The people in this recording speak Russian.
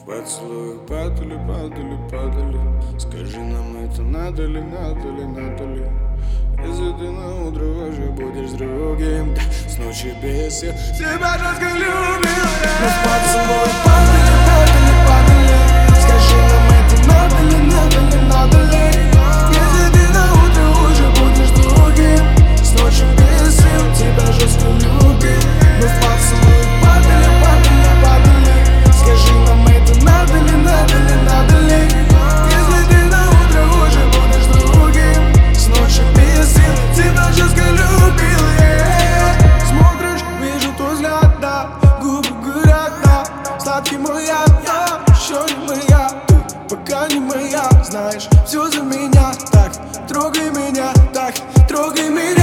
В поцелуях падали, падали, падали. Скажи, нам это надо ли, надо ли, надо ли? Если ты на утро уже будешь с другим, да, с ночи без сил тебя жестко любил я. Мы в поцелуях падали, падали, падали. Скажи, нам это надо ли, надо ли, надо ли? Если ты на утро уже будешь с другим, с ночи без сил тебя жестко любил. Мы в поцелуях падали, падали, падали. Скажи, нам это надо ли, надо ли, надо ли? Если ты на утро уже будешь с другим, с ночи без сил тебя жестко любил я. Смотришь, вижу твой взгляд, да, губы горят, да. Сладкий мой яд, да, еще не моя. Ты пока не моя, знаешь, все за меня. Так, трогай меня, так, трогай меня.